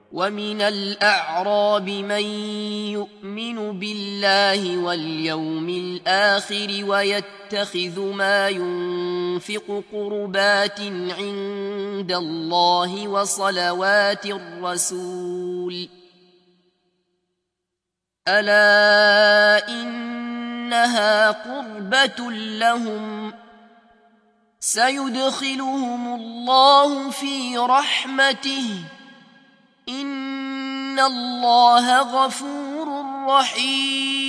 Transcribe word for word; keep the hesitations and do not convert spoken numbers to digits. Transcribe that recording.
ومن الأعراب من يؤمن بالله واليوم الآخر ويتخذ ما ينفق قربات عند الله وصلوات الرسول ألا إنها قربة لهم سيدخلهم الله في رحمته إن الله غفور رحيم.